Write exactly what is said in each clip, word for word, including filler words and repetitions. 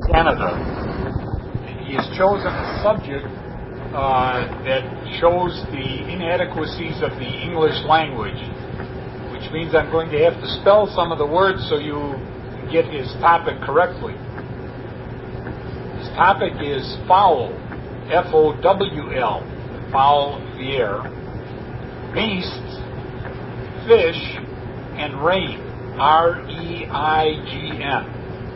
Canada. He has chosen a subject uh, that shows the inadequacies of the English language, which means I'm going to have to spell some of the words so you get his topic correctly. His topic is fowl, F O W L, fowl of the air, beasts, fish, and rain, R E I G N.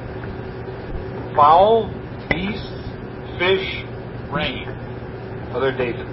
Fowl, beasts, fish, rain. Brother David.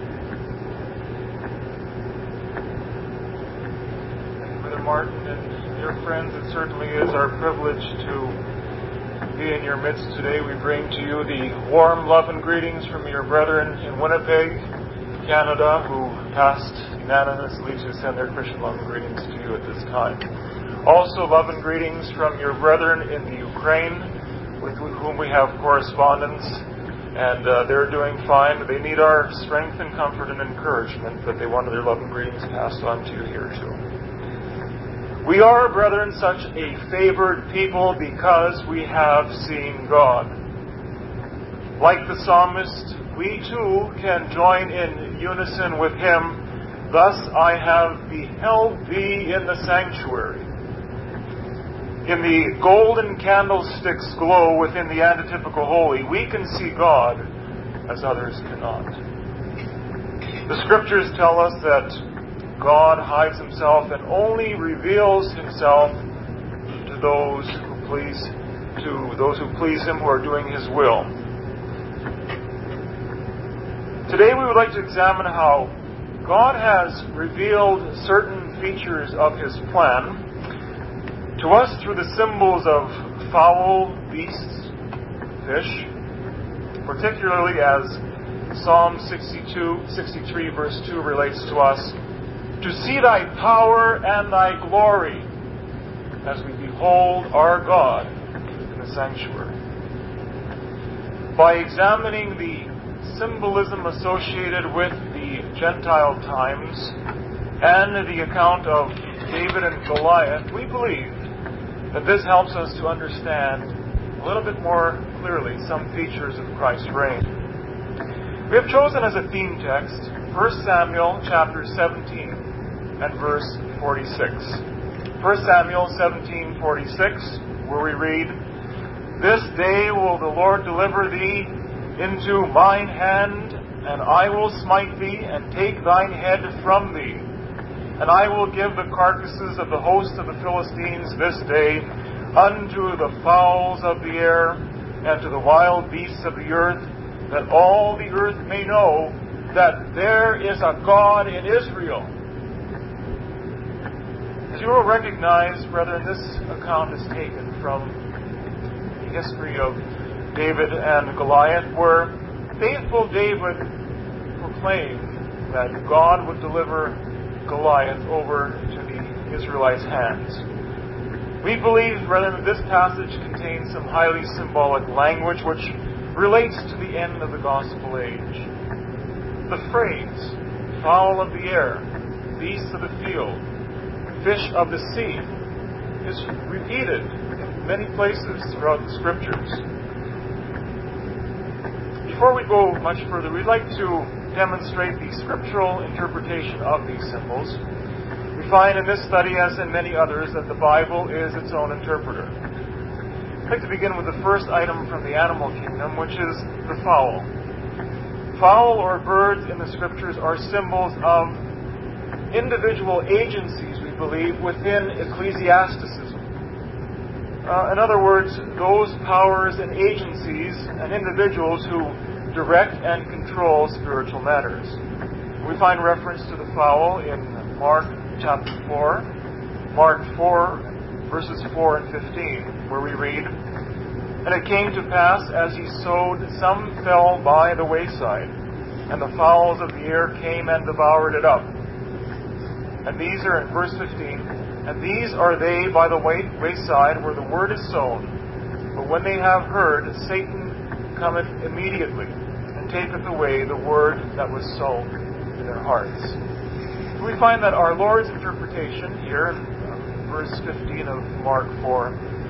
Brother Martin and dear friends, it certainly is our privilege to be in your midst today. We bring to you the warm love and greetings from your brethren in Winnipeg, Canada, who passed unanimously to send their Christian love and greetings to you at this time. Also, love and greetings from your brethren in the Ukraine, with whom we have correspondence, and uh, they're doing fine. They need our strength and comfort and encouragement, but they wanted their love and greetings passed on to you here too. We are, brethren, such a favored people because we have seen God. Like the psalmist, we too can join in unison with him. Thus I have beheld thee in the sanctuary. In the golden candlestick's glow within the antitypical holy, we can see God as others cannot. The scriptures tell us that God hides himself and only reveals himself to those who please to those who please him, who are doing his will. Today we would like to examine how God has revealed certain features of his plan to us through the symbols of fowl, beasts, fish, particularly as Psalm sixty-two, sixty-three verse two relates to us, to see thy power and thy glory as we behold our God in the sanctuary. By examining the symbolism associated with the Gentile times and the account of David and Goliath, we believe that this helps us to understand a little bit more clearly some features of Christ's reign. We have chosen as a theme text First Samuel chapter seventeen and verse forty-six. First Samuel seventeen forty-six, where we read, "This day will the Lord deliver thee into mine hand, and I will smite thee, and take thine head from thee. And I will give the carcasses of the host of the Philistines this day unto the fowls of the air and to the wild beasts of the earth, that all the earth may know that there is a God in Israel." As you will recognize, brethren, this account is taken from the history of David and Goliath, where faithful David proclaimed that God would deliver Goliath over to the Israelites' hands. We believe, brethren, that this passage contains some highly symbolic language which relates to the end of the gospel age. The phrase, fowl of the air, beasts of the field, fish of the sea, is repeated in many places throughout the scriptures. Before we go much further, we'd like to demonstrate the scriptural interpretation of these symbols. We find in this study, as in many others, that the Bible is its own interpreter. I'd like to begin with the first item from the animal kingdom, which is the fowl. Fowl or birds in the scriptures are symbols of individual agencies, we believe, within ecclesiasticism. Uh, in other words, those powers and agencies and individuals who direct and control spiritual matters. We find reference to the fowl in Mark chapter four, Mark four, verses four and fifteen, where we read, "And it came to pass, as he sowed, some fell by the wayside, and the fowls of the air came and devoured it up." And these are in verse fifteen, "And these are they by the way, wayside where the word is sown. But when they have heard, Satan cometh immediately, and taketh away the word that was sown in their hearts." We find that our Lord's interpretation here in verse fifteen of Mark four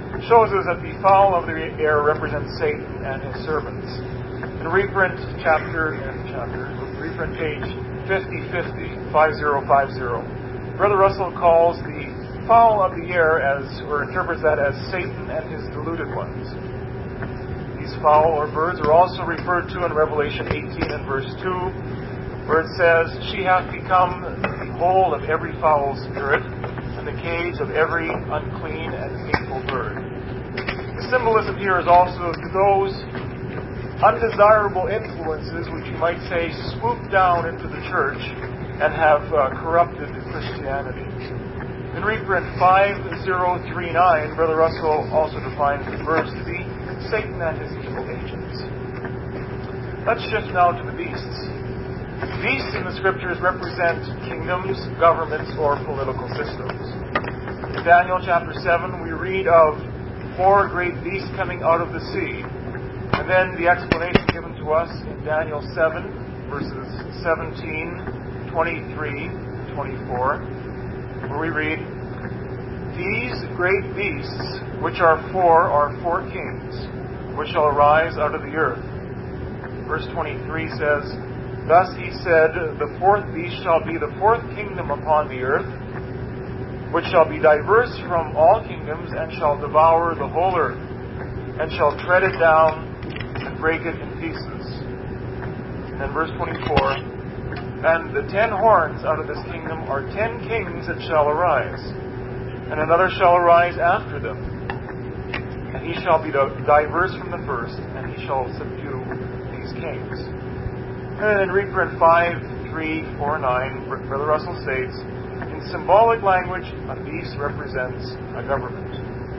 shows us that the fowl of the air represents Satan and his servants. In reprint chapter and chapter, reprint page fifty fifty, fifty fifty, Brother Russell calls the fowl of the air as, or interprets that as Satan and his deluded ones. These fowl or birds are also referred to in Revelation eighteen and verse two, where it says, "She hath become the hole of every foul spirit, and the cage of every unclean and hateful bird." The symbolism here is also to those undesirable influences which you might say swoop down into the church and have uh, corrupted Christianity. In reprint five thousand thirty-nine, Brother Russell also defines the birds to be Satan and his evil agents. Let's shift now to the beasts. Beasts in the Scriptures represent kingdoms, governments, or political systems. In Daniel chapter seven, we read of four great beasts coming out of the sea. And then the explanation given to us in Daniel seven, verses seventeen, twenty-three, twenty-four, where we read, "These great beasts, which are four, are four kings, which shall arise out of the earth." Verse twenty-three says, "Thus he said, the fourth beast shall be the fourth kingdom upon the earth, which shall be diverse from all kingdoms, and shall devour the whole earth, and shall tread it down, and break it in pieces." And then verse twenty-four, "And the ten horns out of this kingdom are ten kings that shall arise, and another shall arise after them, and he shall be diverse from the first, and he shall subdue these kings." And then in reprint five three four nine, Brother Russell states, "In symbolic language, a beast represents a government."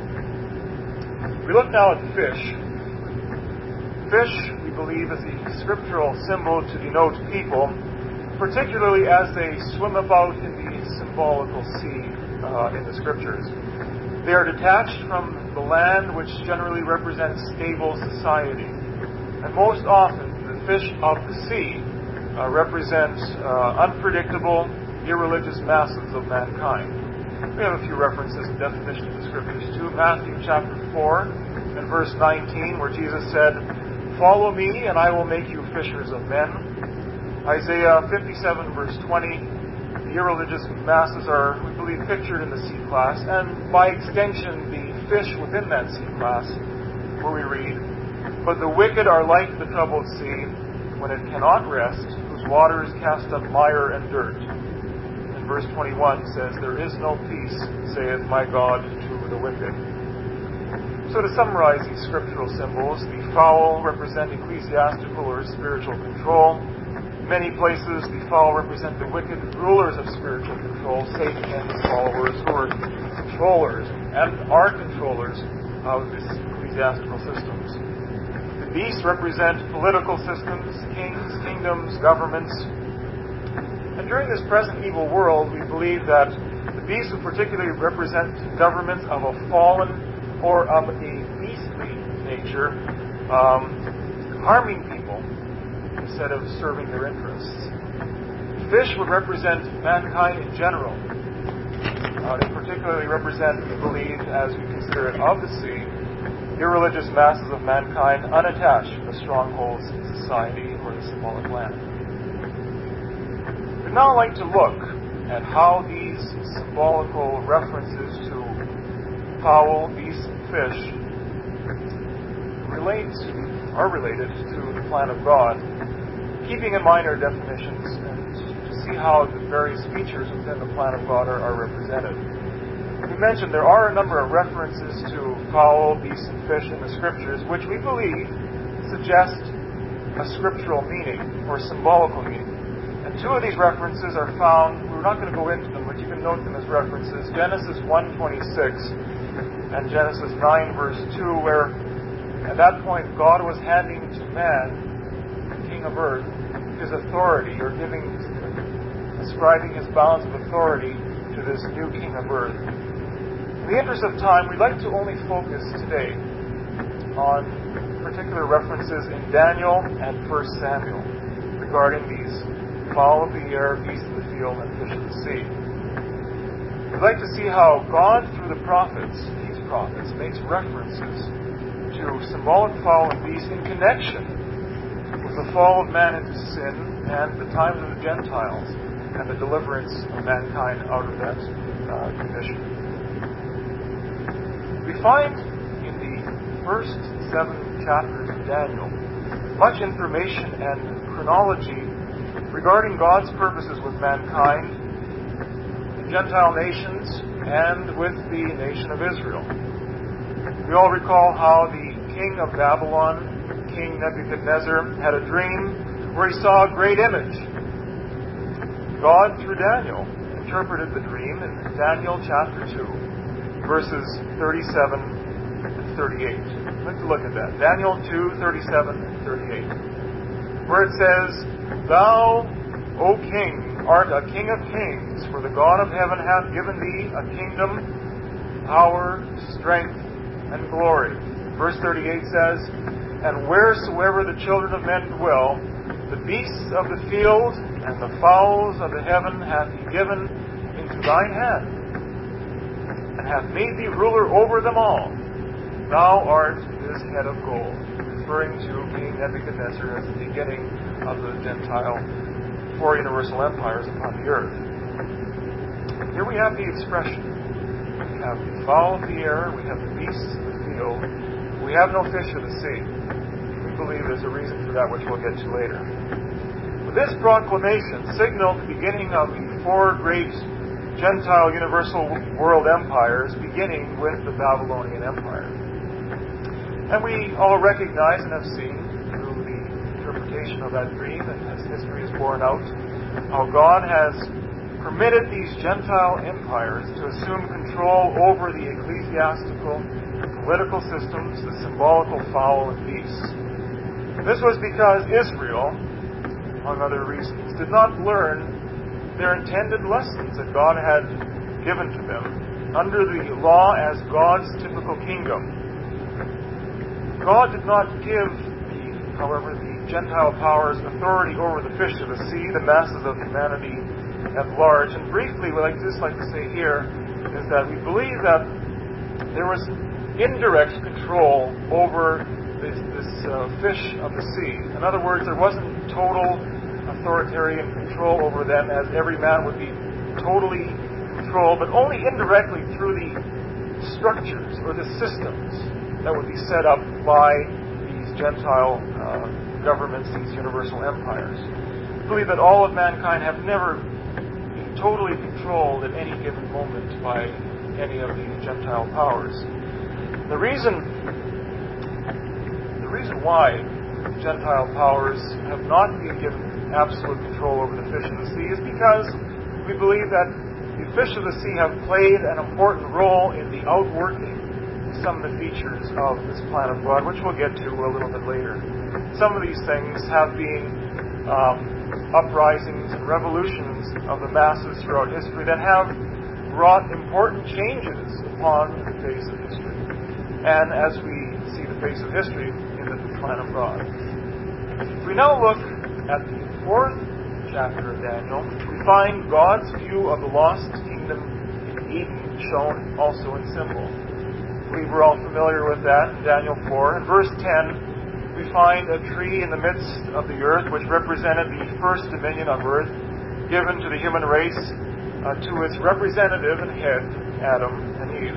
We look now at fish. Fish, we believe, is a scriptural symbol to denote people, particularly as they swim about in the symbolical sea uh, in the Scriptures. They are detached from the land, which generally represents stable society. And most often, the fish of the sea uh, represent uh, unpredictable, irreligious masses of mankind. We have a few references and definitions in the Scriptures too. Matthew chapter four and verse nineteen, where Jesus said, "Follow me, and I will make you fishers of men." Isaiah fifty-seven, verse twenty, the irreligious masses are, we believe, pictured in the sea class, and by extension, the fish within that sea class, where we read, "But the wicked are like the troubled sea, when it cannot rest, whose waters cast up mire and dirt." And verse twenty-one says, "There is no peace, saith my God, to the wicked." So to summarize these scriptural symbols, the fowl represent ecclesiastical or spiritual control. In many places, the fowl represent the wicked rulers of spiritual control, Satan and his followers, who are controllers and are controllers of these ecclesiastical systems. The beasts represent political systems, kings, kingdoms, governments. And during this present evil world, we believe that the beasts would particularly represent governments of a fallen or of a beastly nature, um, harming people instead of serving their interests. Fish would represent mankind in general. Uh, they particularly represent, we believe, as we consider it of the sea, irreligious masses of mankind unattached from the strongholds in society or the symbolic land. We'd now like to look at how these symbolical references to fowl, beasts, and fish relate, are related to the plan of God, keeping in mind our definitions and to see how the various features within the plan of God are, are represented. We mentioned there are a number of references to fowl, beasts, and fish in the Scriptures, which we believe suggest a scriptural meaning or symbolical meaning. And two of these references are found, we're not going to go into them, but you can note them as references, Genesis one twenty-six and Genesis nine verse two, where at that point God was handing to man, the king of earth, his authority, or giving, ascribing his balance of authority to this new king of earth. In the interest of time, we'd like to only focus today on particular references in Daniel and First Samuel regarding these fowl of the air, beasts of the field, and fish of the sea. We'd like to see how God, through the prophets, He's prophets makes references to symbolic fowl and beast in connection with the fall of man into sin and the times of the Gentiles and the deliverance of mankind out of that uh, condition. We find in the first seven chapters of Daniel much information and chronology regarding God's purposes with mankind, the Gentile nations, and with the nation of Israel. We all recall how the king of Babylon, King Nebuchadnezzar, had a dream where he saw a great image. God, through Daniel, interpreted the dream in Daniel chapter two, verses thirty-seven and thirty-eight. Let's look at that. Daniel two, thirty-seven and thirty-eight. Where it says, Thou, O king, art a king of kings, for the God of heaven hath given thee a kingdom, power, strength, and glory. Verse thirty-eight says, And wheresoever the children of men dwell, the beasts of the field and the fowls of the heaven hath he given into thine hand, and hath made thee ruler over them all. Thou art his head of gold, referring to King Nebuchadnezzar as the beginning of the Gentile four universal empires upon the earth. Here we have the expression. We have the fowl of the air, we have the beasts of the field, we have no fish of the sea. We believe there's a reason for that, which we'll get to later. But this proclamation signaled the beginning of the four great Gentile universal world empires, beginning with the Babylonian Empire. And we all recognize and have seen through the interpretation of that dream, and as history is borne out, how God has permitted these Gentile empires to assume control over the ecclesiastical, political systems, the symbolical fowl and beasts. This was because Israel, among other reasons, did not learn their intended lessons that God had given to them under the law as God's typical kingdom. God did not give, the, however, the Gentile powers authority over the fish of the sea, the masses of humanity at large. And briefly, what I'd just like to say here is that we believe that there was indirect control over this, this uh, fish of the sea. In other words, there wasn't total authoritarian control over them, as every man would be totally controlled, but only indirectly through the structures or the systems that would be set up by these Gentile uh, governments, these universal empires. I believe that all of mankind have never been totally controlled at any given moment by any of these Gentile powers. The reason, the reason why Gentile powers have not been given absolute control over the fish of the sea is because we believe that the fish of the sea have played an important role in the outworking some of the features of this plan of God, which we'll get to a little bit later. Some of these things have been um, uprisings and revolutions of the masses throughout history that have wrought important changes upon the face of history. And as we see the face of history in the plan of God. If we now look at the fourth chapter of Daniel, we find God's view of the lost kingdom in Eden shown also in symbol. I believe we're all familiar with that in Daniel four. In verse ten, we find a tree in the midst of the earth, which represented the first dominion of earth given to the human race, uh, to its representative and head, Adam and Eve.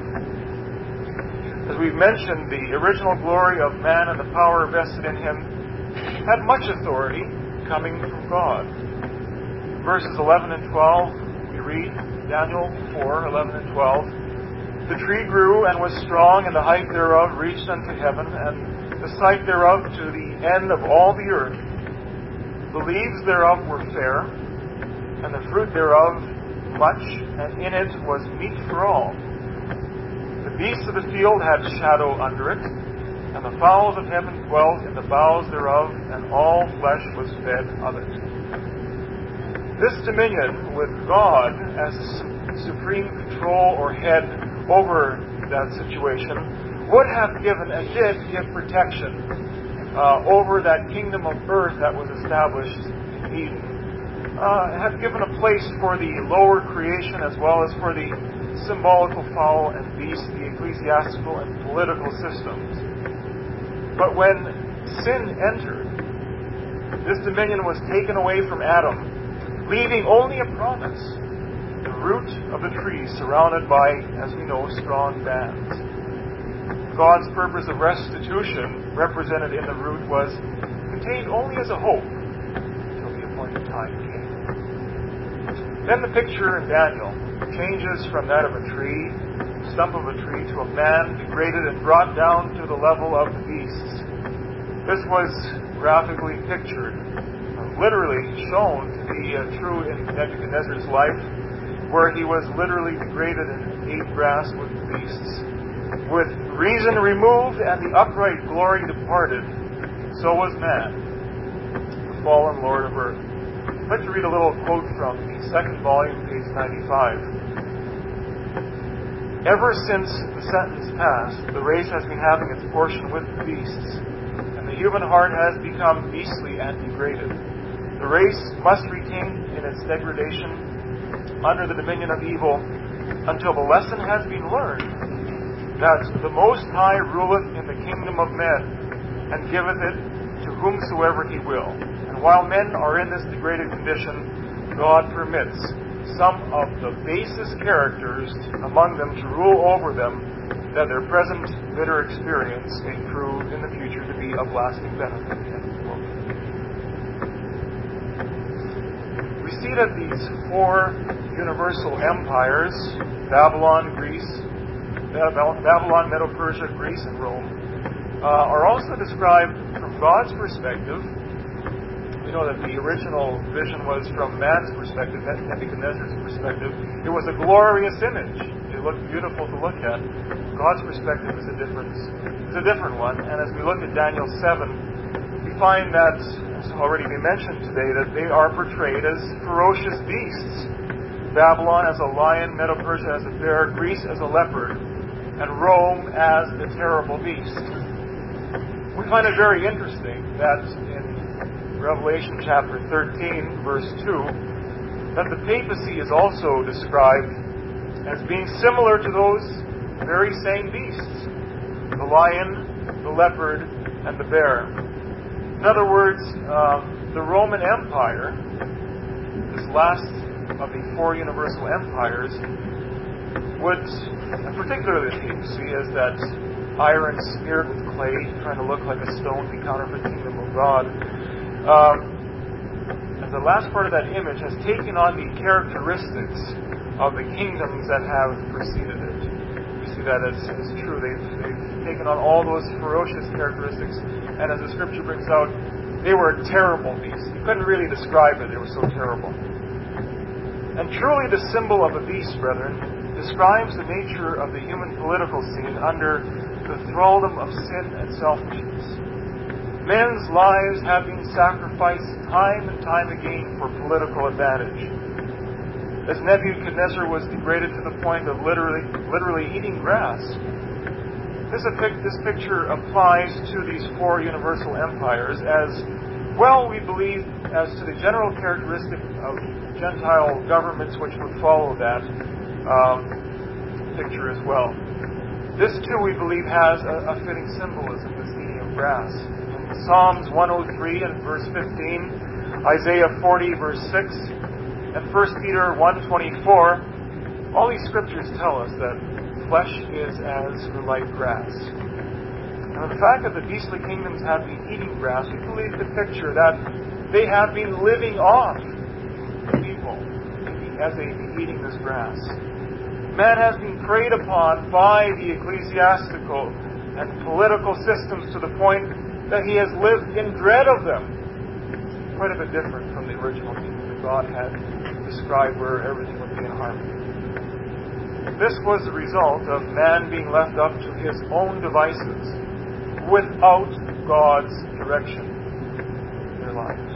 As we've mentioned, the original glory of man and the power vested in him had much authority coming from God. Verses eleven and twelve, we read, Daniel four, eleven and twelve, The tree grew and was strong, and the height thereof reached unto heaven, and the sight thereof to the end of all the earth. The leaves thereof were fair, and the fruit thereof much, and in it was meat for all. The beasts of the field had shadow under it, and the fowls of heaven dwelt in the boughs thereof, and all flesh was fed of it. This dominion, with God as supreme control or head over that situation, would have given and did give protection uh, over that kingdom of earth that was established in Eden. Uh, had given a place for the lower creation as well as for the symbolical fowl and beast the ecclesiastical and political systems. But when sin entered, this dominion was taken away from Adam, leaving only a promise, the root of the tree surrounded by, as we know, strong bands. God's purpose of restitution, represented in the root, was contained only as a hope until the appointed time came. Then the picture in Daniel changes from that of a tree, stump of a tree, to a man degraded and brought down to the level of the beasts. This was graphically pictured, literally shown to be uh, true in Nebuchadnezzar's life, where he was literally degraded and ate grass with the beasts. With reason removed and the upright glory departed, so was man, the fallen Lord of earth. I'd like to read a little quote from the second volume, page ninety-five. Ever since the sentence passed, the race has been having its portion with the beasts, and the human heart has become beastly and degraded. The race must retain in its degradation under the dominion of evil until the lesson has been learned that the Most High ruleth in the kingdom of men and giveth it to whomsoever he will. And while men are in this degraded condition, God permits some of the basest characters among them to rule over them, that their present bitter experience may prove in the future to be of lasting benefit. We see that these four universal empires, Babylon, Greece, Babylon, Medo-Persia, Greece, and Rome, uh, are also described from God's perspective. We know that the original vision was from man's perspective, Nebuchadnezzar's perspective. It was a glorious image. It looked beautiful to look at. God's perspective is a different, is a different one. And as we look at Daniel seven, we find that, as already been mentioned today, that they are portrayed as ferocious beasts. Babylon as a lion, Medo-Persia as a bear, Greece as a leopard, and Rome as the terrible beast. We find it very interesting that in Revelation chapter thirteen, verse two, that the papacy is also described as being similar to those very same beasts, the lion, the leopard, and the bear. In other words, uh, the Roman Empire, this last of the four universal empires, would, and particularly the papacy, as that iron smeared with clay, trying to look like a stone, the counterfeit kingdom of God, um, as the last part of that image has taken on the characteristics of the kingdoms that have preceded it. We see that as, as true. They've, they've taken on all those ferocious characteristics, and as the scripture brings out, they were terrible beasts. You couldn't really describe it, they were so terrible. And truly the symbol of a beast, brethren, describes the nature of the human political scene under the thraldom of sin and selfishness. Men's lives have been sacrificed time and time again for political advantage. As Nebuchadnezzar was degraded to the point of literally, literally eating grass, this, this picture applies to these four universal empires as well, we believe, as to the general characteristic of Gentile governments which would follow that um, picture as well. This, too, we believe, has a, a fitting symbolism, this eating of grass. In Psalms one oh three and verse fifteen, Isaiah forty, verse six, and First Peter one twenty-four, all these scriptures tell us that flesh is as like grass. Now, the fact that the beastly kingdoms have been eating grass, we believe the picture that they have been living off the people as they've been eating this grass. Man has been preyed upon by the ecclesiastical and political systems to the point that he has lived in dread of them. Quite a bit different from the original kingdom that God had described, where everything would be in harmony. This was the result of man being left up to his own devices without God's direction in their lives.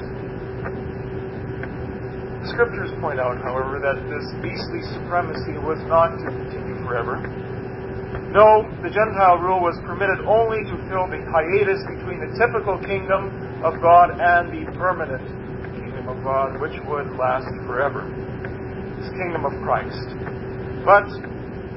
The scriptures point out, however, that this beastly supremacy was not to continue forever. No, the Gentile rule was permitted only to fill the hiatus between the typical kingdom of God and the permanent kingdom of God, which would last forever. This kingdom of Christ. But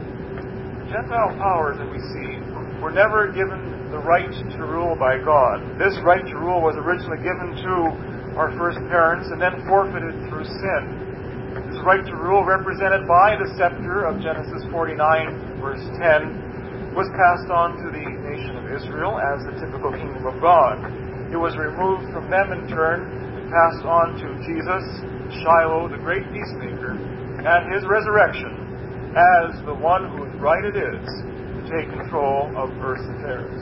Gentile powers that we see were never given the right to rule by God. This right to rule was originally given to our first parents and then forfeited through sin. This right to rule, represented by the scepter of Genesis forty-nine, verse ten, was passed on to the nation of Israel as the typical kingdom of God. It was removed from them in turn and passed on to Jesus, Shiloh, the great peacemaker, at his resurrection as the one whose right it is to take control of earth's affairs.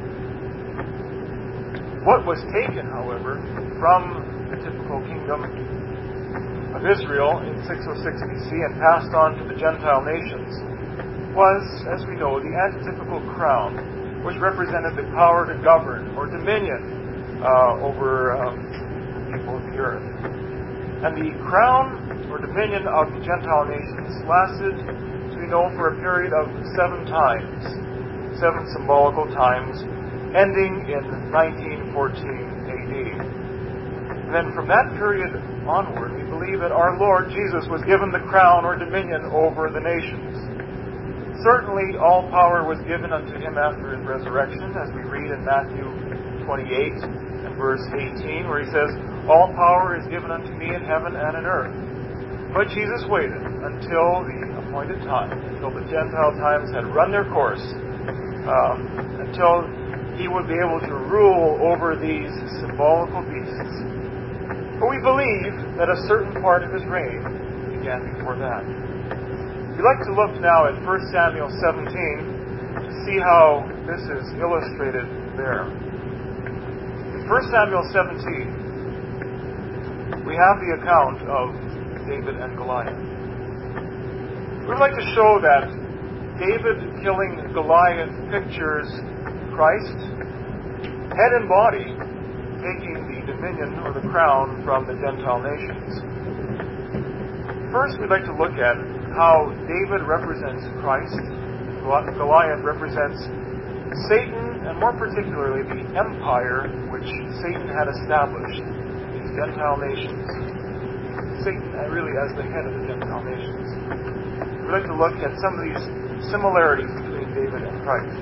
What was taken, however, from the typical kingdom of Israel in six oh six B C and passed on to the Gentile nations was, as we know, the antitypical crown, which represented the power to govern or dominion uh, over um, the people of the earth. And the crown or dominion of the Gentile nations lasted, as we know, for a period of seven times, seven symbolical times, ending in nineteen fourteen A D. And then from that period onward, we believe that our Lord Jesus was given the crown or dominion over the nations. Certainly, all power was given unto him after his resurrection, as we read in Matthew twenty-eight and verse eighteen, where he says, "All power is given unto me in heaven and in earth." But Jesus waited until the appointed time, until the Gentile times had run their course, um, until he would be able to rule over these symbolical beasts. But we believe that a certain part of his reign began before that. We'd like to look now at First Samuel seventeen to see how this is illustrated there. In First Samuel seventeen, we have the account of David and Goliath. We'd like to show that David killing Goliath pictures Christ, head and body, taking the dominion or the crown from the Gentile nations. First, we'd like to look at how David represents Christ, Goliath represents Satan, and more particularly the empire which Satan had established in these Gentile nations. Satan really as the head of the Gentile nations. We'd like to look at some of these similarities between David and Christ.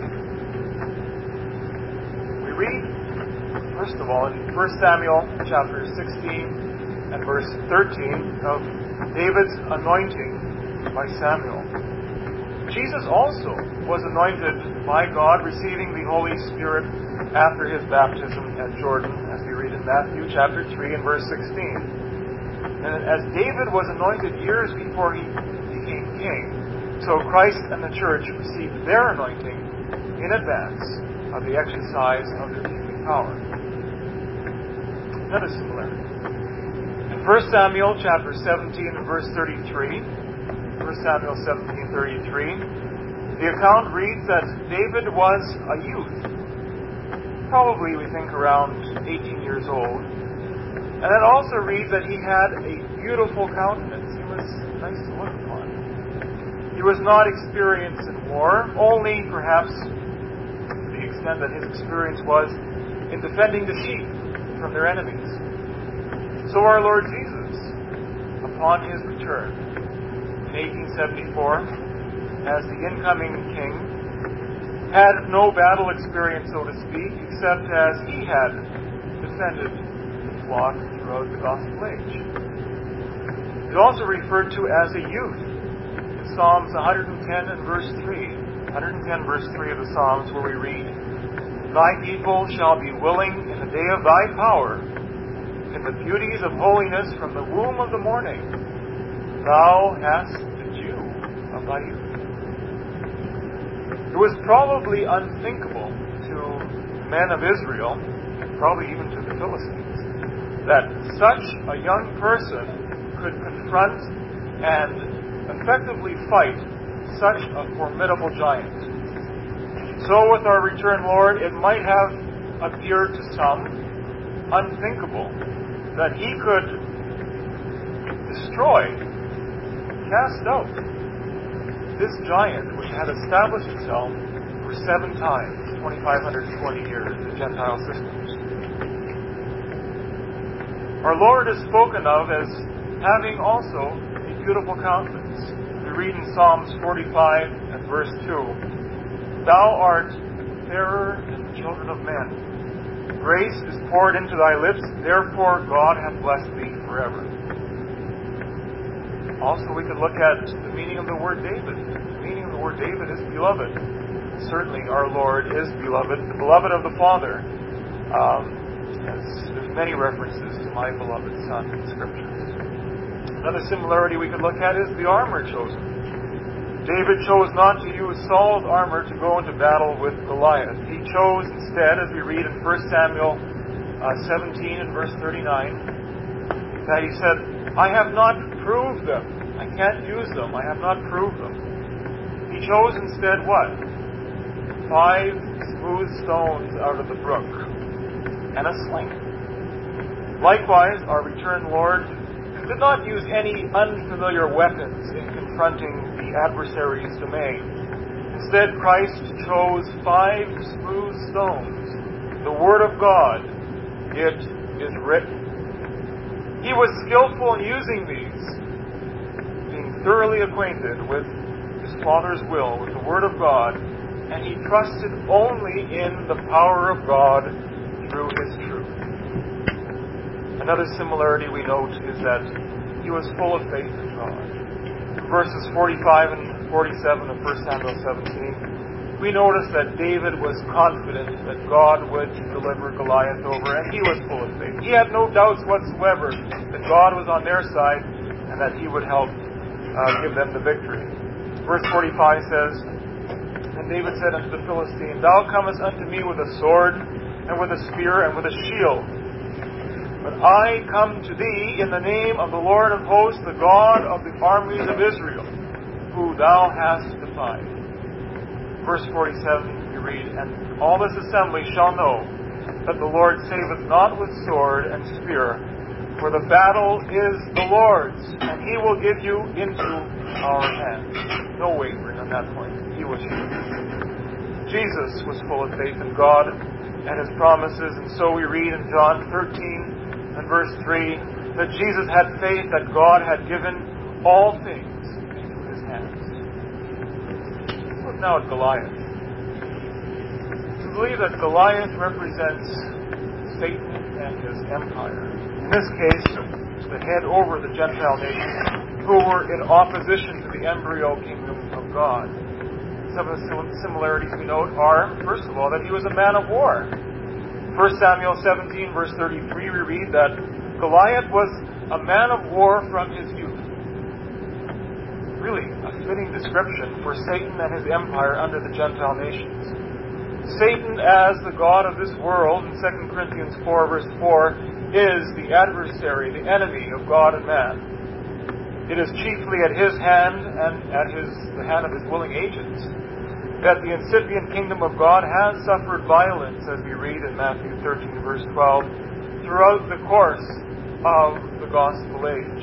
We read, first of all, in First Samuel chapter sixteen and verse thirteen of David's anointing by Samuel. Jesus also was anointed by God, receiving the Holy Spirit after his baptism at Jordan, as we read in Matthew chapter three and verse sixteen. And as David was anointed years before he became king, so Christ and the church received their anointing in advance of the exercise of their kingly power. Another similarity. In First Samuel chapter seventeen and verse thirty-three, First Samuel seventeen thirty-three, the account reads that David was a youth, probably we think around eighteen years old. And it also reads that he had a beautiful countenance. He was nice to look upon. He was not experienced in war, only perhaps to the extent that his experience was in defending the sheep from their enemies. So our Lord Jesus, upon his return in eighteen seventy-four, as the incoming king, had no battle experience, so to speak, except as he had defended the flock throughout the gospel age. He's also referred to as a youth in Psalms one ten and verse three. one ten verse three of the Psalms, where we read, "Thy people shall be willing in the day of thy power, in the beauties of holiness from the womb of the morning. Thou hast the dew of thy youth." It was probably unthinkable to the men of Israel, probably even to the Philistines, that such a young person could confront and effectively fight such a formidable giant. So with our returned Lord, it might have appeared to some unthinkable that he could destroy, cast out this giant which had established itself for seven times, twenty-five twenty years, in the Gentile systems. Our Lord is spoken of as having also a beautiful countenance. We read in Psalms forty-five and verse two, Thou art the terror and the children of men. Grace is poured into thy lips, therefore God hath blessed thee forever. Also, we could look at the meaning of the word David. The meaning of the word David is beloved. Certainly, our Lord is beloved, the beloved of the Father. Um, there's many references to my beloved Son in Scripture. Another similarity we could look at is the armor chosen. David chose not to use Saul's armor to go into battle with Goliath. He chose instead, as we read in First Samuel uh, seventeen and verse thirty-nine, that he said, I have not proved them. I can't use them. I have not proved them. He chose instead what? Five smooth stones out of the brook and a sling. Likewise, our returned Lord did not use any unfamiliar weapons in confronting the adversary's domain. Instead, Christ chose five smooth stones. The Word of God, it is written. He was skillful in using these, being thoroughly acquainted with his Father's will, with the Word of God, and he trusted only in the power of God through his truth. Another similarity we note is that he was full of faith in God. In verses forty-five and forty-seven of First Samuel seventeen, we notice that David was confident that God would deliver Goliath over, and he was full of faith. He had no doubts whatsoever that God was on their side and that he would help uh, give them the victory. Verse forty-five says, And David said unto the Philistine, Thou comest unto me with a sword, and with a spear, and with a shield. But I come to thee in the name of the Lord of hosts, the God of the armies of Israel, who thou hast defied. Verse forty-seven, we read, And all this assembly shall know that the Lord saveth not with sword and spear, for the battle is the Lord's, and he will give you into our hands. No wavering on that point. He was Jesus was full of faith in God and his promises, and so we read in John thirteen and verse three that Jesus had faith that God had given all things into his hands. Look now at Goliath. We believe that Goliath represents Satan and his empire. In this case, the head over the Gentile nations who were in opposition to the embryo kingdom of God. Some of the similarities we note are, first of all, that he was a man of war. First Samuel seventeen, verse thirty-three, we read that Goliath was a man of war from his youth. Really, a fitting description for Satan and his empire under the Gentile nations. Satan, as the god of this world, in Second Corinthians four, verse four, is the adversary, the enemy of God and man. It is chiefly at his hand and at his, the hand of his willing agents that the incipient kingdom of God has suffered violence, as we read in Matthew thirteen, verse twelve, throughout the course of the gospel age.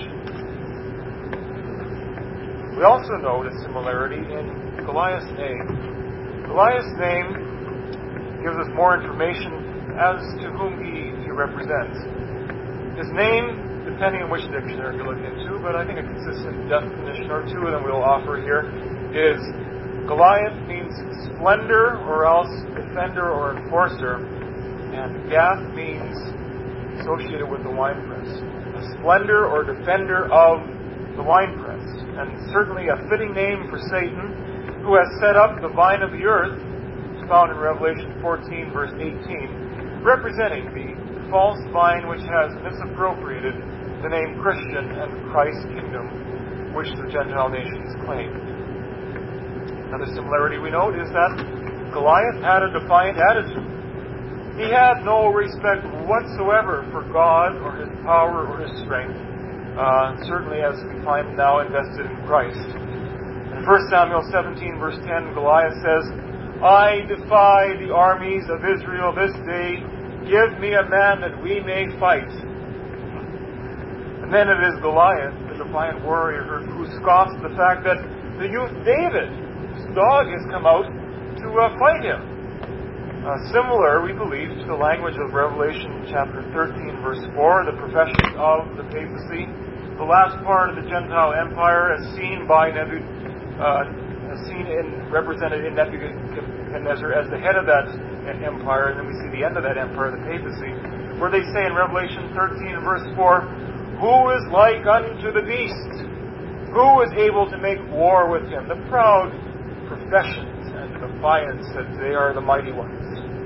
We also note a similarity in Goliath's name. Goliath's name gives us more information as to whom he, he represents. His name, depending on which dictionary you look into, but I think a consistent definition or two of them we'll offer here, is Goliath means splendor or else defender or enforcer, and Gath means associated with the winepress. A splendor or defender of the winepress, and certainly a fitting name for Satan, who has set up the vine of the earth, found in Revelation fourteen, verse eighteen, representing the false vine which has misappropriated the name Christian and Christ's kingdom, which the Gentile nations claim. Another similarity we note is that Goliath had a defiant attitude. He had no respect whatsoever for God or his power or his strength, uh, certainly as we find him now invested in Christ. In First Samuel seventeen, verse ten, Goliath says, I defy the armies of Israel this day. Give me a man that we may fight. And then it is Goliath, the defiant warrior, who scoffs at the fact that the youth David, his dog, has come out to uh, fight him. Uh, similar, we believe, to the language of Revelation chapter thirteen, verse four, the profession of the papacy the last part of the Gentile Empire, as seen by Nebu- uh, as seen in represented in Nebuchadnezzar as the head of that empire, and then we see the end of that empire, the papacy, where they say in Revelation thirteen and verse four, "Who is like unto the beast? Who is able to make war with him?" The proud professions and defiance that they are the mighty ones.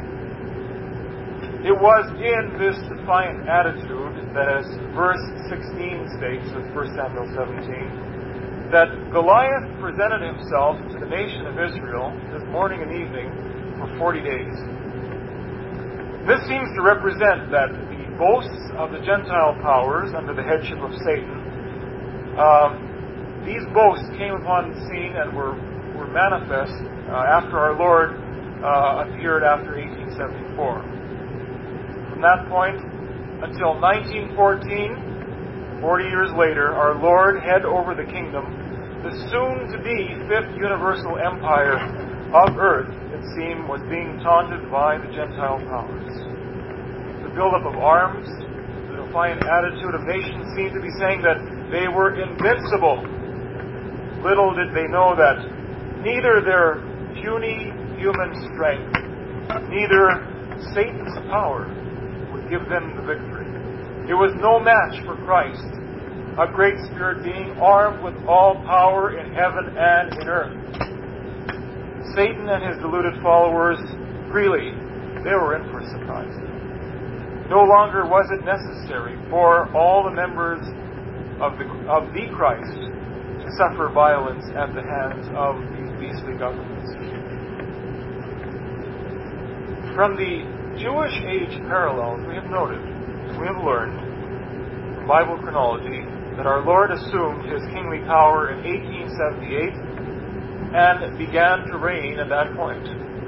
It was in this defiant attitude that, as verse sixteen states of First Samuel seventeen, that Goliath presented himself to the nation of Israel this morning and evening for forty days. This seems to represent that the boasts of the Gentile powers under the headship of Satan, um, these boasts came upon the scene and were, were manifest uh, after our Lord uh, appeared after eighteen seventy-four. From that point until nineteen fourteen, forty years later, our Lord, head over the kingdom, the soon-to-be fifth universal empire of earth, it seemed, was being taunted by the Gentile powers. The buildup of arms, the defiant attitude of nations seemed to be saying that they were invincible. Little did they know that neither their puny human strength, neither Satan's power would give them the victory. It was no match for Christ, a great spirit being armed with all power in heaven and in earth. Satan and his deluded followers, really, they were in for a surprise. No longer was it necessary for all the members of the, of the Christ to suffer violence at the hands of these beastly governments. From the Jewish age parallels, we have noted, we have learned from Bible chronology that our Lord assumed his kingly power in eighteen seventy-eight and began to reign at that point.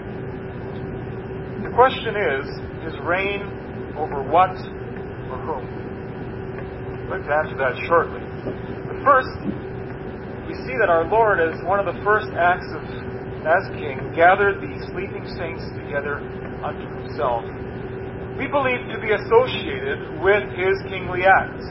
The question is, his reign over what or whom? I'd like to answer that shortly. But first, we see that our Lord, as one of the first acts of as king, gathered the sleeping saints together unto himself. We believe to be associated with his kingly acts.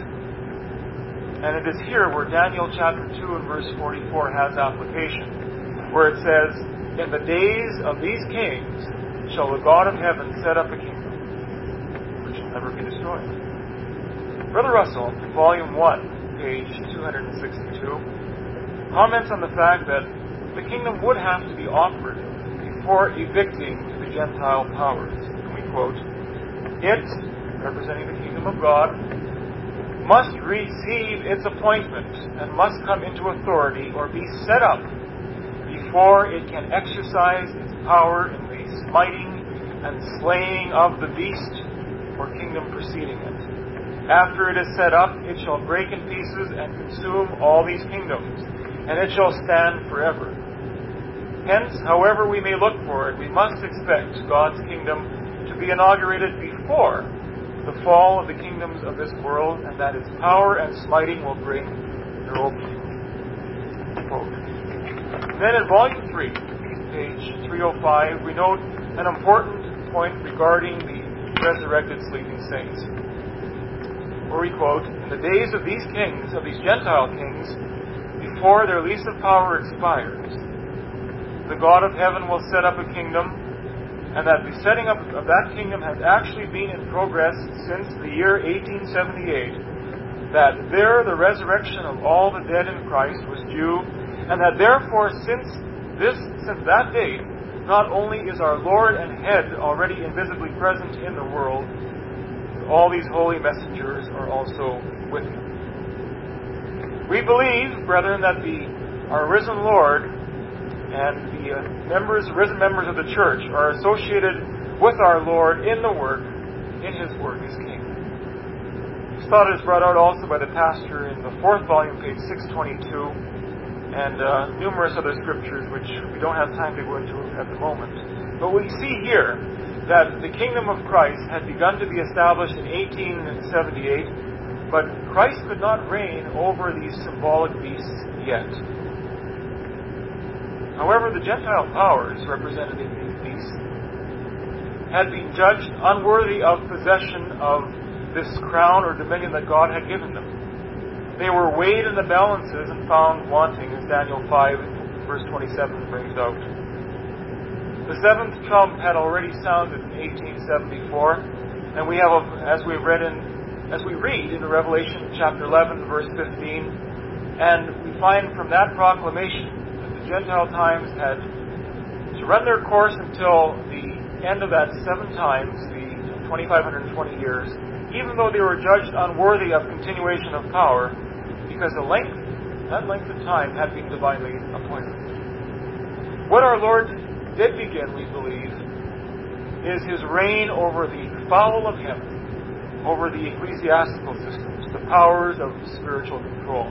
And it is here where Daniel chapter two and verse forty-four has application, where it says, "In the days of these kings shall the God of heaven set up a kingdom which shall never be destroyed." Brother Russell, in volume one, page two sixty-two, comments on the fact that the kingdom would have to be offered before evicting the Gentile powers. And we quote, "It," representing the kingdom of God, "must receive its appointment and must come into authority or be set up before it can exercise its power in the smiting and slaying of the beast or kingdom preceding it. After it is set up, it shall break in pieces and consume all these kingdoms, and it shall stand forever. Hence, however we may look for it, we must expect God's kingdom to be inaugurated before the fall of the kingdoms of this world, and that its power and smiting will bring their opening." Quote. Then in volume three, page three oh five, we note an important point regarding the resurrected sleeping saints, where we quote, "In the days of these kings, of these Gentile kings, before their lease of power expires, the God of heaven will set up a kingdom, and that the setting up of that kingdom has actually been in progress since the year eighteen seventy-eight, that there the resurrection of all the dead in Christ was due, and that therefore since this since that date, not only is our Lord and Head already invisibly present in the world, but all these holy messengers are also with him." We believe, brethren, that the our risen Lord and the uh, members, risen members of the church are associated with our Lord in the work, in his work as King. This thought is brought out also by the pastor in the fourth volume, page six twenty-two, and uh, numerous other scriptures which we don't have time to go into at the moment. But we see here that the kingdom of Christ had begun to be established in eighteen seventy-eight, but Christ could not reign over these symbolic beasts yet. However, the Gentile powers represented in these beasts had been judged unworthy of possession of this crown or dominion that God had given them. They were weighed in the balances and found wanting, as Daniel five, verse twenty-seven brings out. The seventh trump had already sounded in eighteen seventy-four, and we have, as we read in, as we read in Revelation chapter eleven, verse fifteen, and we find from that proclamation that the Gentile times had to run their course until the end of that seven times, the twenty-five twenty years, even though they were judged unworthy of continuation of power, because the length, that length of time had been divinely appointed. What our Lord did begin, we believe, is His reign over the fowl of heaven, over the ecclesiastical systems, the powers of spiritual control.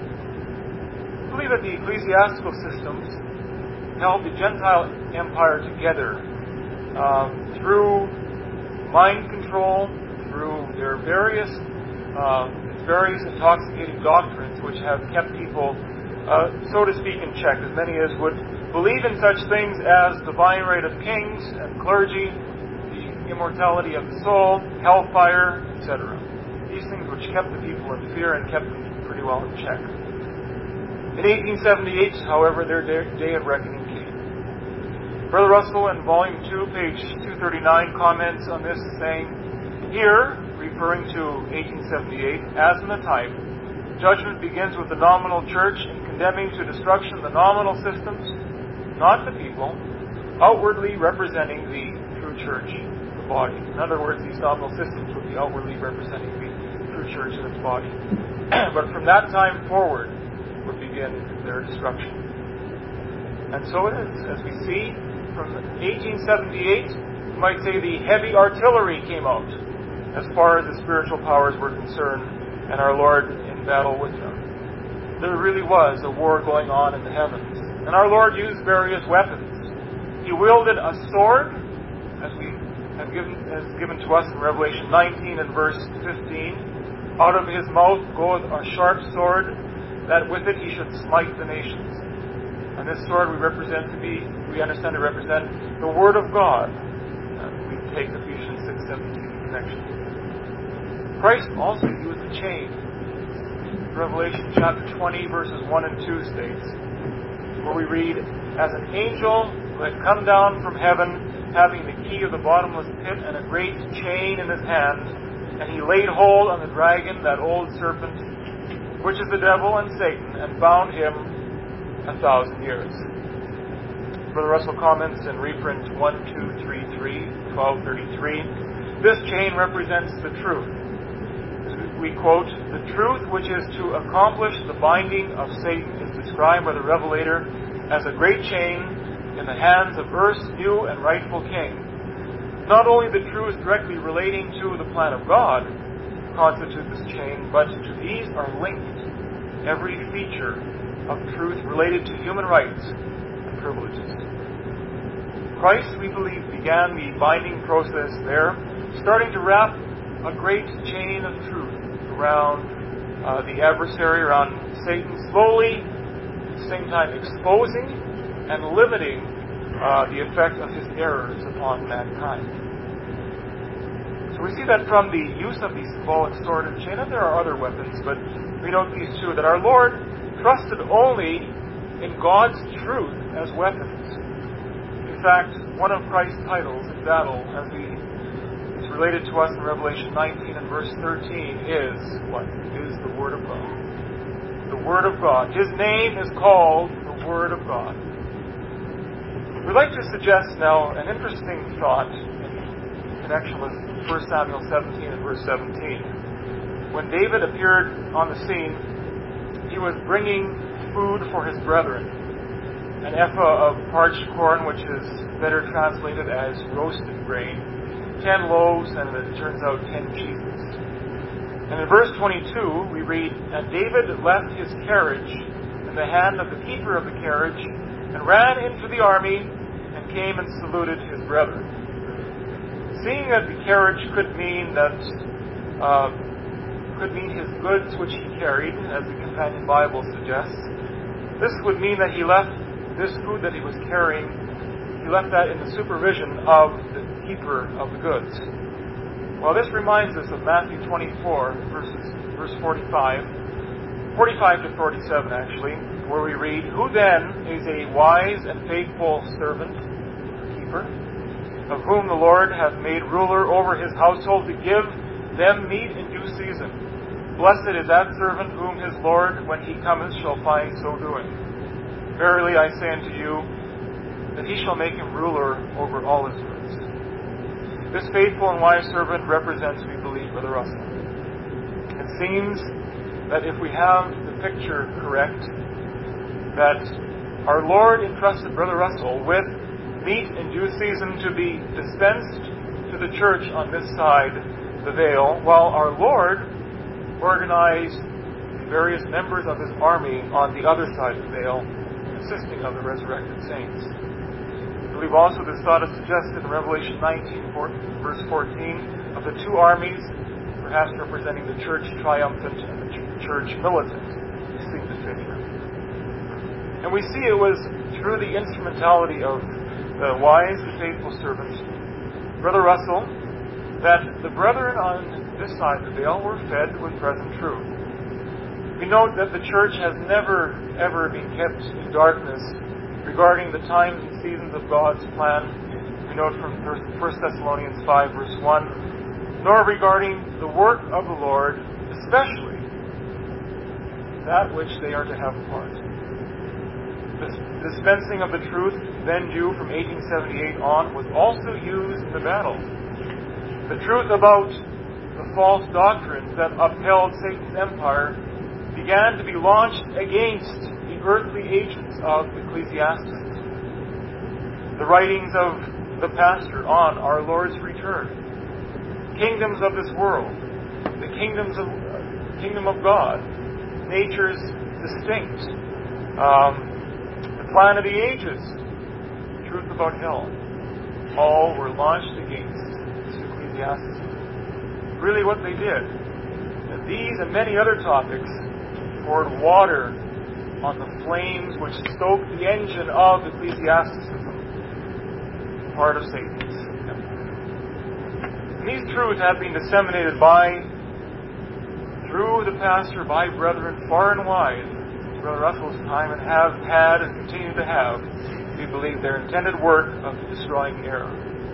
We believe that the ecclesiastical systems held the Gentile empire together uh, through mind control, through their various uh, various intoxicating doctrines which have kept people, uh, so to speak, in check. As many as would believe in such things as divine right of kings and clergy, the immortality of the soul, hellfire, et cetera. These things which kept the people in fear and kept them pretty well in check. In eighteen seventy-eight, however, their day of reckoning came. Brother Russell, in Volume two, page two thirty-nine, comments on this, saying, "Here, referring to eighteen seventy-eight, as in the type, judgment begins with the nominal church in condemning to destruction the nominal systems, not the people, outwardly representing the true church, the body." In other words, these nominal systems would be outwardly representing the true church and its body. But from that time forward would begin their destruction. And so it is. As we see, from eighteen seventy-eight, you might say the heavy artillery came out as far as the spiritual powers were concerned, and our Lord in battle with them. There really was a war going on in the heavens. And our Lord used various weapons. He wielded a sword, as we have given, as given to us in Revelation nineteen and verse fifteen. Out of His mouth goeth a sharp sword, that with it He should smite the nations. And this sword we represent to be, we understand to represent the Word of God. And we take Ephesians six seventeen in connection. Christ also used the chain. Revelation chapter twenty, verses one and two states, where we read, "As an angel who had come down from heaven, having the key of the bottomless pit and a great chain in his hand, and he laid hold on the dragon, that old serpent, which is the devil and Satan, and bound him a thousand years." Brother Russell comments in reprint one two three three, twelve thirty-three, "This chain represents the truth." We quote, "The truth which is to accomplish the binding of Satan is described by the Revelator as a great chain in the hands of earth's new and rightful king. Not only the truths directly relating to the plan of God constitute this chain, but to these are linked every feature of truth related to human rights and privileges." Christ, we believe, began the binding process there, starting to wrap a great chain of truth around uh, the adversary, around Satan, slowly, at the same time, exposing and limiting uh, the effect of his errors upon mankind. So we see that from the use of the symbolic sword and chain, and there are other weapons, but we note these two, that our Lord trusted only in God's truth as weapons. In fact, one of Christ's titles in battle, as we related to us in Revelation nineteen and verse thirteen, is what? Is the Word of God. The Word of God. His name is called the Word of God. We'd like to suggest now an interesting thought in connection with First Samuel seventeen and verse seventeen. When David appeared on the scene, he was bringing food for his brethren. An ephah of parched corn, which is better translated as roasted grain, ten loaves, and it turns out ten cheeses. And in verse twenty-two, we read, "And David left his carriage in the hand of the keeper of the carriage, and ran into the army, and came and saluted his brethren." Seeing that the carriage could mean that uh, could mean his goods which he carried, as the Companion Bible suggests, this would mean that he left this food that he was carrying, he left that in the supervision of the keeper of the goods. Well, this reminds us of Matthew twenty-four, verses, verse forty-five, forty-five to forty-seven, actually, where we read, "Who then is a wise and faithful servant, keeper, of whom the Lord hath made ruler over his household to give them meat in due season? Blessed is that servant whom his Lord, when he cometh, shall find so doing. Verily I say unto you, that he shall make him ruler over all his goods." This faithful and wise servant represents, we believe, Brother Russell. It seems that if we have the picture correct, that our Lord entrusted Brother Russell with meat in due season to be dispensed to the church on this side the veil, while our Lord organized the various members of his army on the other side of the veil, consisting of the resurrected saints. I believe also this thought is suggested in Revelation nineteen, verse fourteen, of the two armies, perhaps representing the church triumphant and the church militant. You see the figure. And we see it was through the instrumentality of the wise and faithful servant, Brother Russell, that the brethren on this side of the veil were fed with present truth. We note that the church has never, ever been kept in darkness regarding the times and seasons of God's plan. We note from First Thessalonians five, verse one, nor regarding the work of the Lord, especially that which they are to have part. The dispensing of the truth, then due from eighteen seventy-eight on, was also used in the battle. The truth about the false doctrines that upheld Satan's empire began to be launched against the earthly agents of Ecclesiastes. The writings of the pastor on our Lord's return, kingdoms of this world, the kingdoms of uh, kingdom of God, nature's distinct, um, the plan of the ages, truth about hell, all were launched against this Ecclesiastes. Really what they did, and these and many other topics poured water on the flames which stoked the engine of ecclesiasticism, part of Satan's. These truths have been disseminated by, through the pastor, by brethren far and wide, Brother Russell's time, and have had and continue to have, we believe, their intended work of destroying error.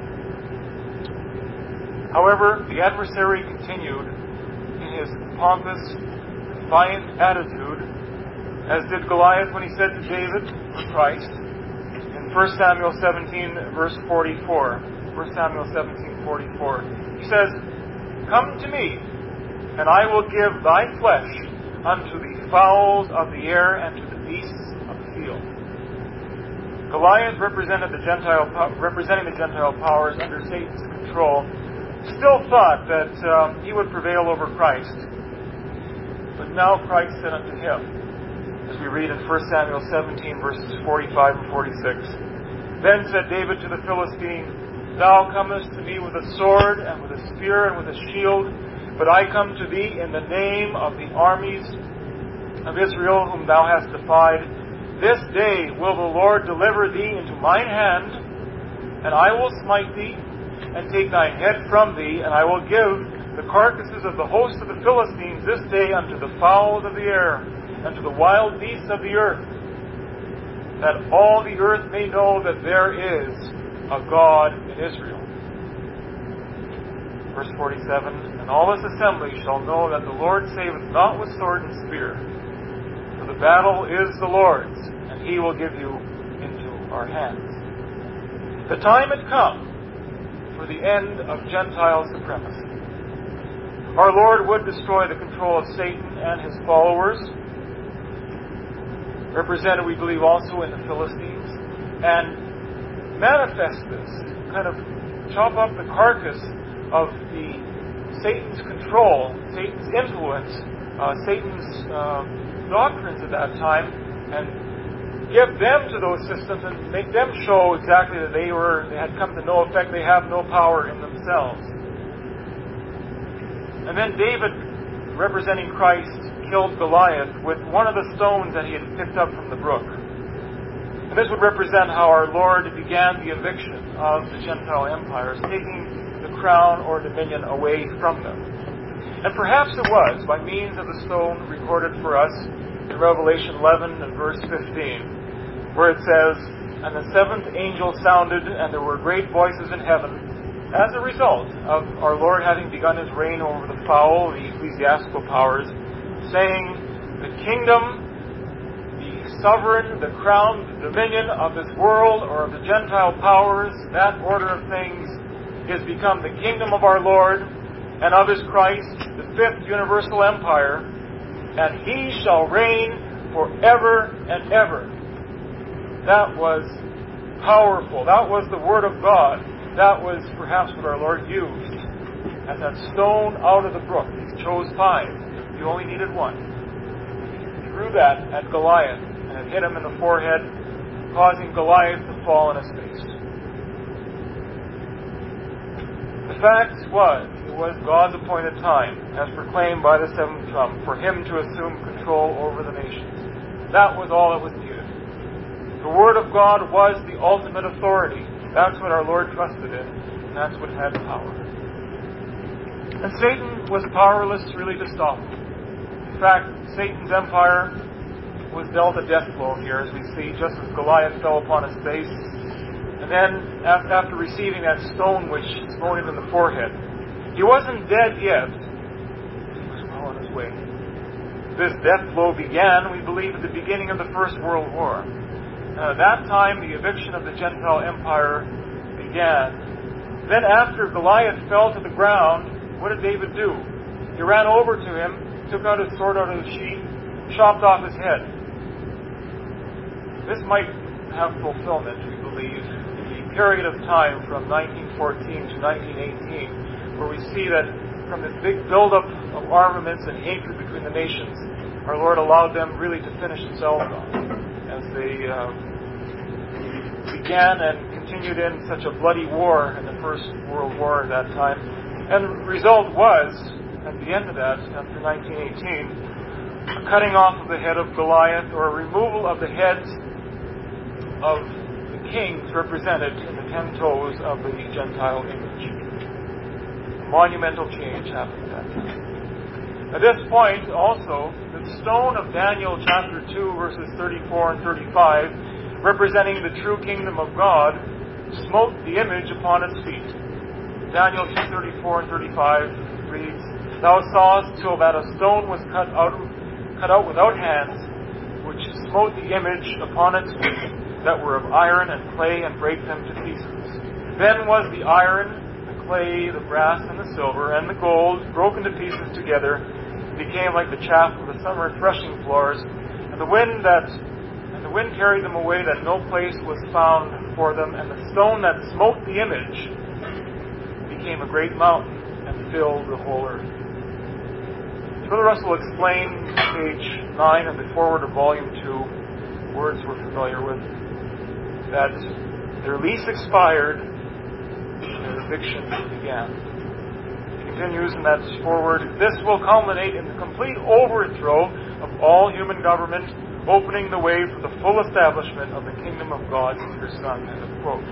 However, the adversary continued in his pompous, defiant attitude, as did Goliath when he said to David, or Christ, in First Samuel seventeen, verse forty-four. First Samuel seventeen, forty-four. He says, "Come to me, and I will give thy flesh unto the fowls of the air and to the beasts of the field." Goliath, represented the Gentile, representing the Gentile powers under Satan's control, still thought that um, he would prevail over Christ. But now Christ said unto him, as we read in First Samuel seventeen, verses forty-five and forty-six, "Then said David to the Philistine, Thou comest to me with a sword and with a spear and with a shield, but I come to thee in the name of the armies of Israel whom thou hast defied. This day will the Lord deliver thee into mine hand, and I will smite thee, and take thy head from thee, and I will give the carcasses of the host of the Philistines this day unto the fowls of the air, and to the wild beasts of the earth, that all the earth may know that there is a God in Israel." Verse forty-seven, "And all this assembly shall know that the Lord saveth not with sword and spear, for the battle is the Lord's, and he will give you into our hands." The time had come for the end of Gentile supremacy. Our Lord would destroy the control of Satan and his followers, represented, we believe, also in the Philistines, and manifest this, kind of chop up the carcass of the Satan's control, Satan's influence, uh, Satan's uh, doctrines at that time, and give them to those systems and make them show exactly that they were, they had come to no effect, they have no power in themselves. And then David, representing Christ, killed Goliath with one of the stones that he had picked up from the brook. And this would represent how our Lord began the eviction of the Gentile empires, taking the crown or dominion away from them. And perhaps it was by means of the stone recorded for us in Revelation eleven and verse fifteen, where it says, "And the seventh angel sounded, and there were great voices in heaven," as a result of our Lord having begun His reign over the foul, the ecclesiastical powers, saying, "The kingdom, the sovereign, the crown, the dominion of this world or of the Gentile powers, that order of things, is become the kingdom of our Lord and of His Christ, the fifth universal empire, and He shall reign forever and ever." That was powerful. That was the Word of God. That was perhaps what our Lord used as that stone out of the brook. He chose five. He only needed one. He threw that at Goliath, and it hit him in the forehead, causing Goliath to fall on his face. The fact was, it was God's appointed time, as proclaimed by the seventh trump, for Him to assume control over the nations. That was all that was needed. The Word of God was the ultimate authority. That's what our Lord trusted in, and that's what had power. And Satan was powerless really to stop him. In fact, Satan's empire was dealt a death blow here, as we see, just as Goliath fell upon his face. And then, after receiving that stone which smote him in the forehead, he wasn't dead yet. He was well on his way. This death blow began, we believe, at the beginning of the First World War. Now, at that time, the eviction of the Gentile empire began. Then, after Goliath fell to the ground, what did David do? He ran over to him, took out his sword out of his sheath, chopped off his head. This might have fulfillment, we believe, in the period of time from nineteen fourteen to nineteen eighteen, where we see that from this big buildup of armaments and hatred between the nations, our Lord allowed them really to finish themselves off, as they uh, began and continued in such a bloody war in the First World War at that time. And the result was, at the end of that, after nineteen eighteen, a cutting off of the head of Goliath, or a removal of the heads of the kings represented in the ten toes of the Gentile image. A monumental change happened at that time. At this point, also, the stone of Daniel chapter two, verses thirty-four and thirty-five, representing the true kingdom of God, smote the image upon its feet. Daniel two, thirty-four and thirty-five reads, "Thou sawest till that a stone was cut out, cut out without hands, which smote the image upon its feet, that were of iron and clay, and brake them to pieces. Then was the iron, the clay, the brass, and the silver, and the gold broken to pieces together, and became like the chaff of the summer threshing floors, and the wind that and the wind carried them away, that no place was found for them, and the stone that smote the image became a great mountain, and filled the whole earth." Brother Russell explained page nine of the foreword of volume two, words we're familiar with, that their lease expired and their eviction began. He continues in that foreword, "This will culminate in the complete overthrow of all human government, opening the way for the full establishment of the kingdom of God through His Son." End of quote.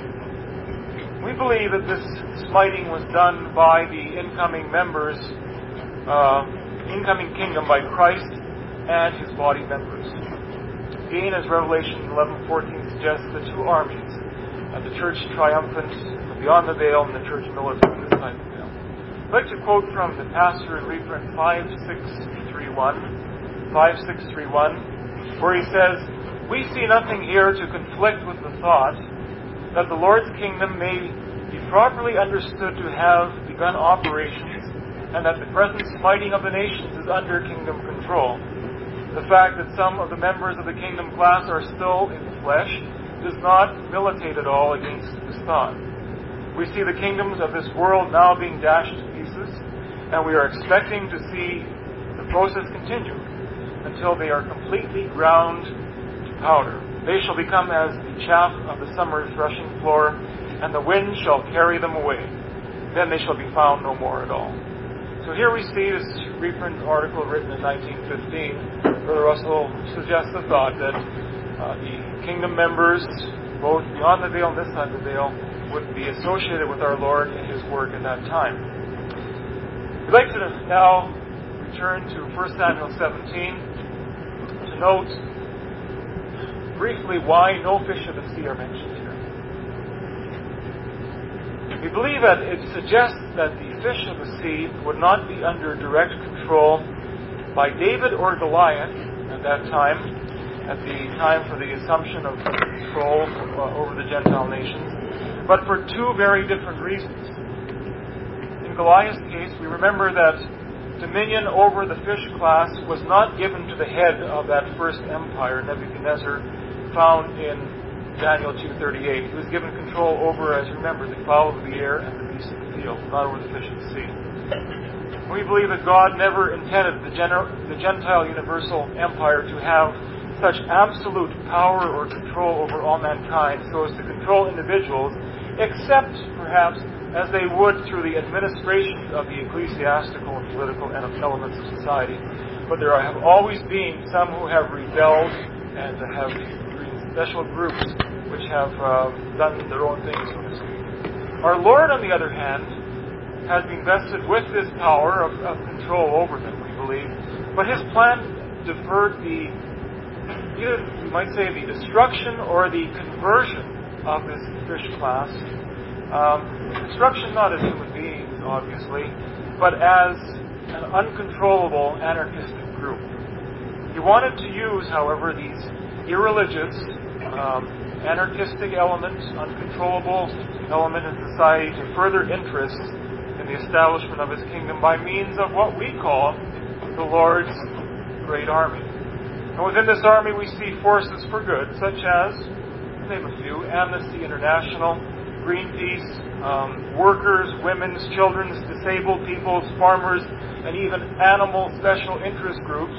We believe that this smiting was done by the incoming members, uh, incoming kingdom by Christ and His body members. Again, as Revelation eleven fourteen suggests, the two armies, uh, the church triumphant beyond the veil and the church militant on this side of the veil. I'd like to quote from the pastor in reprint five six three one, five six three one, where he says, "We see nothing here to conflict with the thought that the Lord's kingdom may be properly understood to have begun operations, and that the present smiting of the nations is under kingdom control. The fact that some of the members of the kingdom class are still in the flesh does not militate at all against this thought. We see the kingdoms of this world now being dashed to pieces, and we are expecting to see the process continue until they are completely ground to powder. They shall become as the chaff of the summer threshing floor, and the wind shall carry them away. Then they shall be found no more at all." So here we see this reprint article written in nineteen fifteen. Brother Russell suggests the thought that uh, the kingdom members, both beyond the veil and this side of the veil, would be associated with our Lord in His work at that time. We'd like to now return to First Samuel seventeen to note briefly why no fish of the sea are mentioned here. We believe that it suggests that the fish of the sea would not be under direct control by David or Goliath at that time, at the time for the assumption of control uh, over the Gentile nations, but for two very different reasons. In Goliath's case, we remember that dominion over the fish class was not given to the head of that first empire, Nebuchadnezzar, found in Daniel two thirty-eight. He was given control over, as you remember, the fowl of the air and the beasts of the field, not over the fish of the sea. We believe that God never intended the, gener- the Gentile universal empire to have such absolute power or control over all mankind so as to control individuals, except perhaps as they would through the administration of the ecclesiastical and political elements of society. But there have always been some who have rebelled and have special groups which have uh, done their own thing, so to speak. Our Lord, on the other hand, has been vested with this power of, of control over them, we believe. But His plan deferred the, either you might say, the destruction or the conversion of this fish class. Um, destruction not as human beings, obviously, but as an uncontrollable anarchistic group. He wanted to use, however, these irreligious, um, anarchistic element, uncontrollable element in society to further interest in the establishment of His kingdom by means of what we call the Lord's great army. And within this army we see forces for good, such as, to name a few, Amnesty International, Greenpeace, um, workers, women's, children's, disabled peoples, farmers, and even animal special interest groups.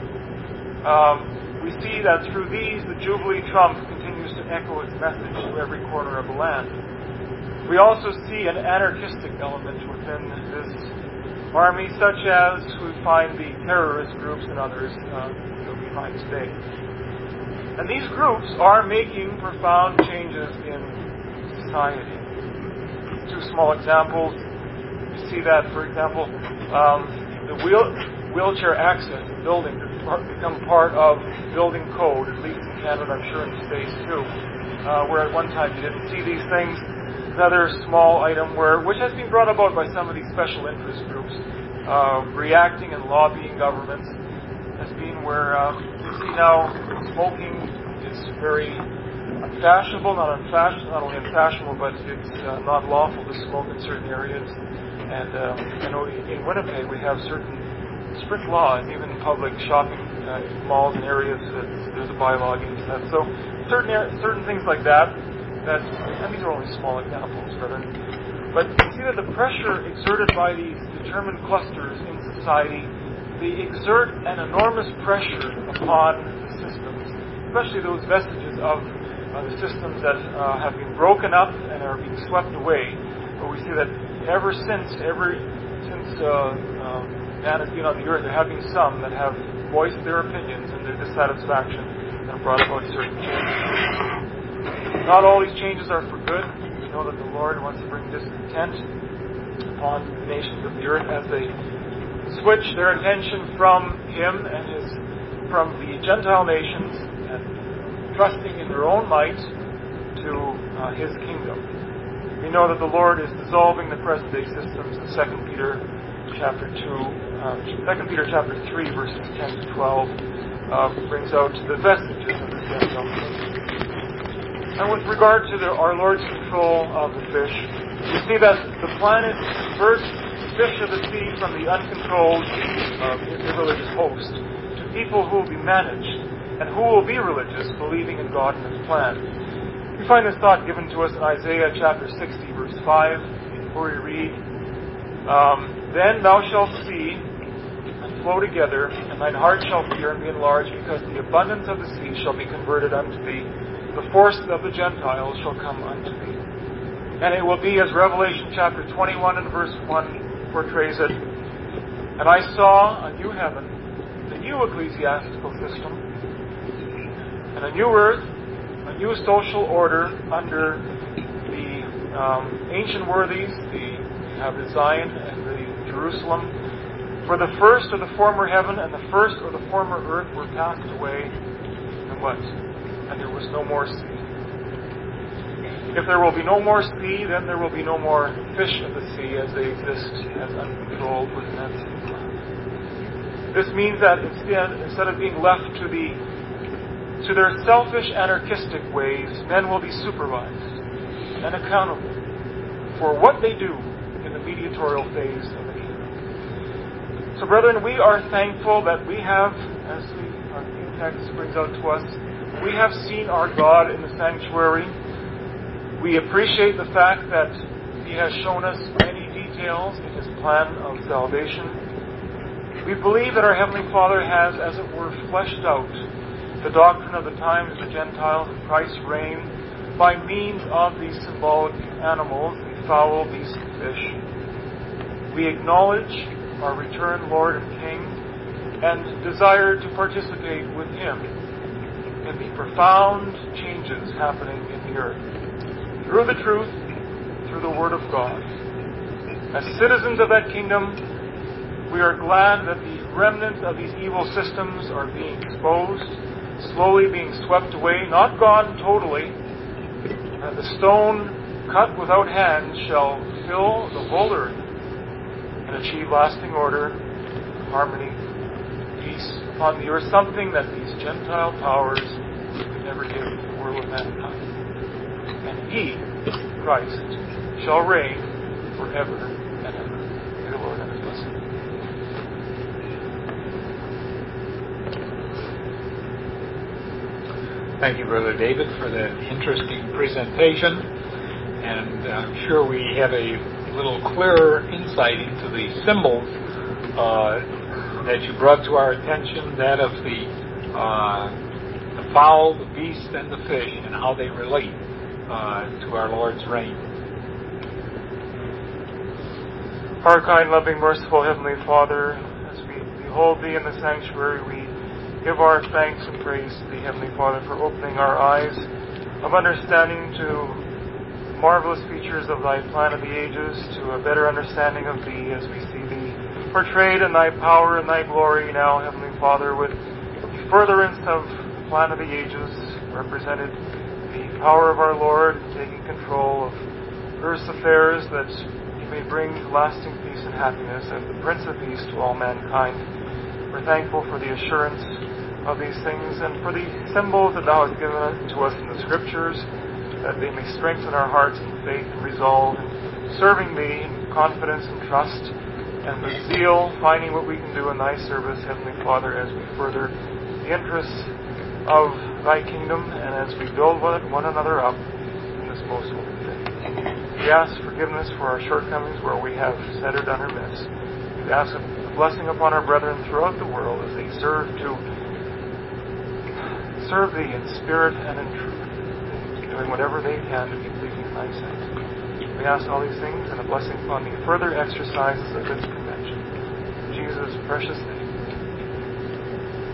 Um, We see that through these, the Jubilee trump continues to echo its message to every corner of the land. We also see an anarchistic element within this army, such as we find the terrorist groups and others uh, that we find today. And these groups are making profound changes in society. Two small examples. You see that, for example, um, the wheel, wheelchair access building become part of building code, at least in Canada, I'm sure in the States too, uh, where at one time you didn't see these things. Another small item where, which has been brought about by some of these special interest groups, uh, reacting and lobbying governments, has been where uh, you see now smoking is very unfashionable, not unfashionable, not only unfashionable, but it's uh, not lawful to smoke in certain areas. And uh, I know in Winnipeg we have certain strict laws, even in public shopping uh, malls and areas, that there's a bylaw against that. So certain certain things like that, that, and these are only small examples, rather. But you see that the pressure exerted by these determined clusters in society, they exert an enormous pressure upon the systems, especially those vestiges of uh, the systems that uh, have been broken up and are being swept away. But we see that ever since, every, since uh, uh, man has been on the earth, there have been some that have voiced their opinions and their dissatisfaction and have brought about certain changes. Not all these changes are for good. We know that the Lord wants to bring discontent upon the nations of the earth as they switch their attention from Him and His, from the Gentile nations and trusting in their own might to uh, His kingdom. We know that the Lord is dissolving the present-day systems in Second Peter chapter two, uh, Second Peter chapter three, verses ten to twelve, uh, brings out the vestiges of the Gentile kingdom. And with regard to the, our Lord's control of the fish, you see that the plan is to convert the fish of the sea from the uncontrolled, uh, irreligious host to people who will be managed and who will be religious, believing in God and His plan. We find this thought given to us in Isaiah chapter sixty, verse five, where we read, um, Then thou shalt see and flow together, and thine heart shall fear and be enlarged, because the abundance of the sea shall be converted unto thee. The force of the Gentiles shall come unto thee. And it will be as Revelation chapter twenty-one and verse one portrays it. And I saw a new heaven, a new ecclesiastical system, and a new earth, a new social order under the um, ancient worthies, the have the Zion and the Jerusalem, For the first or the former heaven and the first or the former earth were passed away, and what? And there was no more sea. If there will be no more sea, then there will be no more fish of the sea as they exist as uncontrolled within that sea. This means that instead, instead of being left to the to their selfish, anarchistic ways, men will be supervised and accountable for what they do in the mediatorial phase of the kingdom. So, brethren, we are thankful that we have, as the our text brings out to us, we have seen our God in the sanctuary. We appreciate the fact that He has shown us many details in His plan of salvation. We believe that our Heavenly Father has, as it were, fleshed out the doctrine of the times of the Gentiles and Christ's reign by means of these symbolic animals, the fowl, beast, and fish. We acknowledge our returned Lord and King and desire to participate with Him in the profound changes happening in the earth. Through the truth, through the Word of God. As citizens of that kingdom, we are glad that the remnants of these evil systems are being exposed, slowly being swept away, not gone totally. Uh, the stone cut without hands shall fill the whole earth and achieve lasting order, harmony, peace upon the earth, something that these Gentile powers could never give to the world of mankind. And He, Christ, shall reign forever and ever. May the Lord have His blessing. Thank you, Brother David, for that interesting presentation. And I'm sure we have a little clearer insight into the symbols uh, that you brought to our attention, that of the, uh, the fowl, the beast, and the fish, and how they relate Uh, to our Lord's reign. Our kind, loving, merciful Heavenly Father, as we behold Thee in the sanctuary, we give our thanks and praise to Thee, Heavenly Father, for opening our eyes of understanding to marvelous features of Thy plan of the ages, to a better understanding of Thee as we see Thee portrayed in Thy power and Thy glory now, Heavenly Father, with the furtherance of the plan of the ages represented the power of our Lord taking control of earth's affairs, that He may bring lasting peace and happiness as the Prince of Peace to all mankind. We're thankful for the assurance of these things and for the symbols that Thou hast given to us in the Scriptures, that they may strengthen our hearts in faith and resolve in serving Thee in confidence and trust, and with zeal finding what we can do in Thy service, Heavenly Father, as we further the interests of Thy kingdom and as we build one another up in this most holy faith. We ask forgiveness for our shortcomings where we have said or done amiss. We ask a blessing upon our brethren throughout the world as they serve to serve Thee in spirit and in truth, doing whatever they can to be pleasing in Thy sight. We ask all these things and a blessing upon the further exercises of this convention. In Jesus' precious name.